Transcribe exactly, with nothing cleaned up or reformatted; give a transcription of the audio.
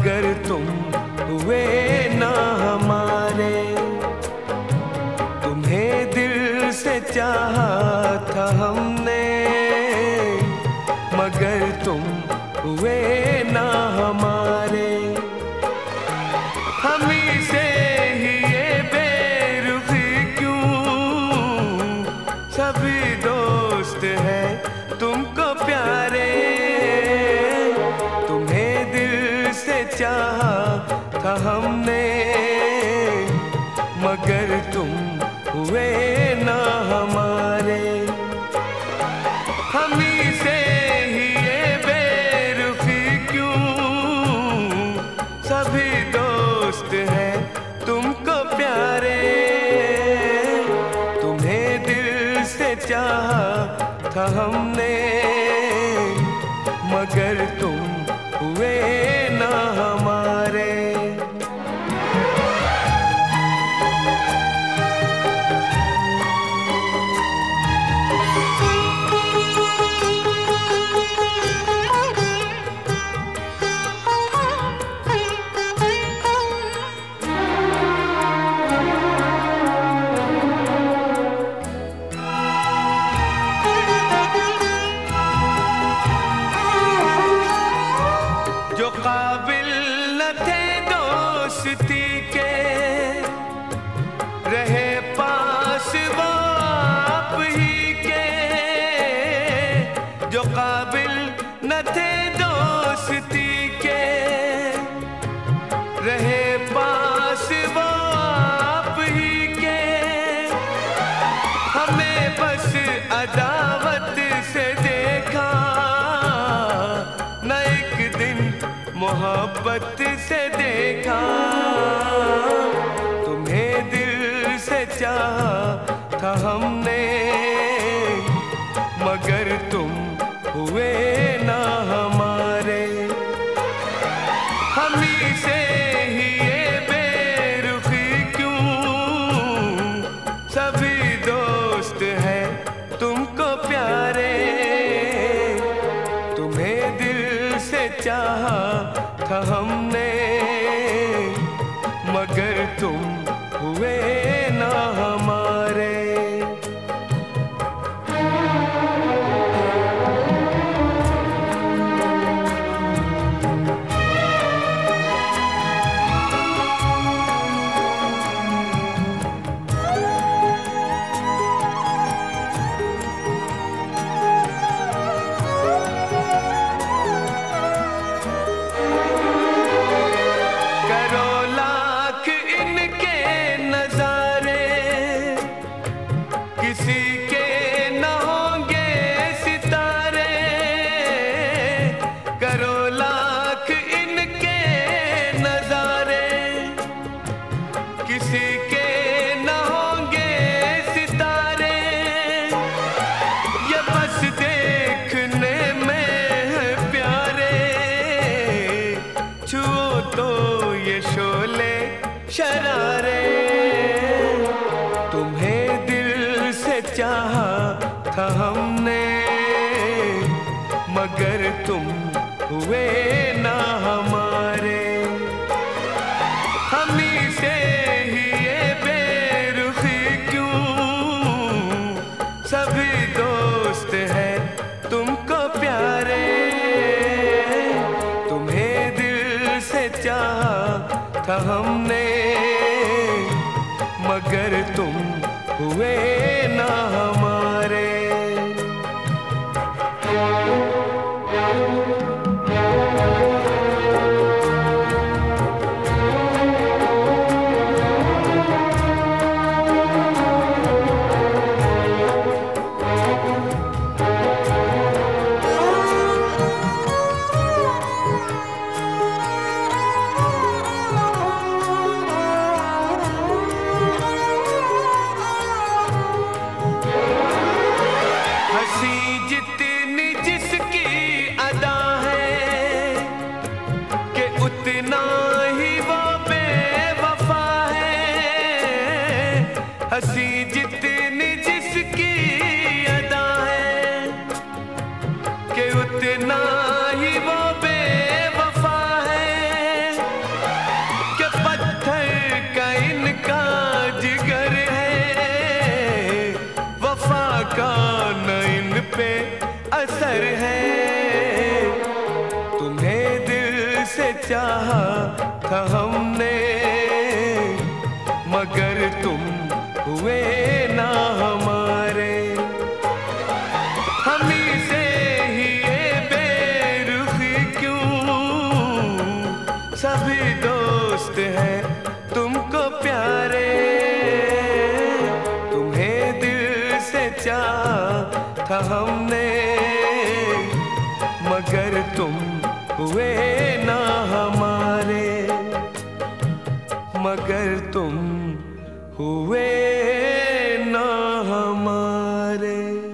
मगर तुम हुए ना हमारे। तुम्हें दिल से चाहा था हमने, मगर तुम हुए ना हमारे। हमी से ही ये बेरुखी क्यों, सभी दोस्त हैं तुमको प्यारे। तुम्हें दिल से चाहा था हमने, मगर तुम हुए ना हमारे। हमी से ही ये बेरुखी क्यों, सभी दोस्त हैं तुमको प्यारे। तुम्हें दिल से चाहा था हमने, मगर तुम हुए ना हमारे। जो काबिल न थे दोस्ती के, रहे पास वो आप ही के। जो काबिल न थे दोस्ती के, रहे पास वो आप ही के। हमें बस अदावत से देखा, न एक दिन मोहब्बत से देखा। तुम्हें दिल से चाहा था हमने, मगर तुम हुए ना हमारे। हमी से ही ये बेरुखी क्यों, सभी दोस्त हैं तुमको प्यारे। तुम्हें दिल से चाहा था हमने, मगर तुम हुए ना हमारे। किसी के न होंगे सितारे, करो लाख इनके नजारे। किसी के न होंगे सितारे, ये बस देखने में है प्यारे। छुओ तो ये शोले शरारे। तुम्हें चाहा था हमने, मगर तुम हुए ना हमारे। हमी से ही ये बेरुखी क्यों, सभी दोस्त हैं तुमको प्यारे। तुम्हें दिल से चाहा था हमने, मगर तुम हुए ना हमारे। चाहा था हमने, मगर तुम हुए ना हमारे। हमी से ही ये बेरुखी क्यों, सभी दोस्त हैं तुमको प्यारे। तुम्हें दिल से चाहा था हमने, मगर तुम हुए ना हमारे, मगर तुम हुए ना हमारे।